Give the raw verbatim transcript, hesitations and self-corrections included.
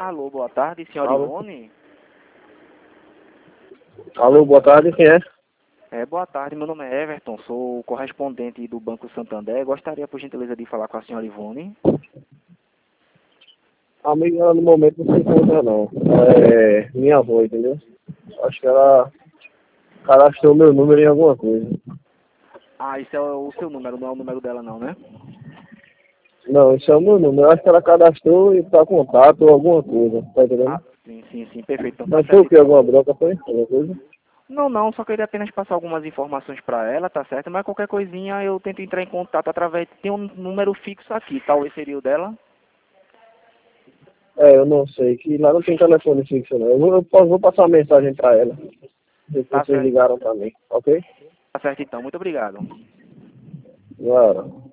Alô, boa tarde, senhora Alô. Ivone? Alô, boa tarde, quem é? É, boa tarde, meu nome é Everton, sou o correspondente do Banco Santander. Gostaria, por gentileza, de falar com a senhora Ivone. Amiga, ela no momento não se encontra não. É minha avó, entendeu? Acho que ela cadastrou meu número em alguma coisa. Ah, esse é o seu número, não é o número dela não, né? Não, esse é o meu número. Eu acho que ela cadastrou e tá contato ou alguma coisa, tá Ah, entendendo? sim, sim, sim, perfeito. Então tá Mas foi certo o que? então. Alguma bronca, foi? Alguma coisa? Não, não, só queria apenas passar algumas informações para ela, tá certo? Mas qualquer coisinha eu tento entrar em contato através... Tem um número fixo aqui, talvez seria o dela? É, eu não sei, que lá não tem telefone fixo não. Eu vou, eu posso- vou passar uma mensagem pra ela. Se Tá vocês certo, ligaram pra mim, ok? tá certo então, muito obrigado. Claro.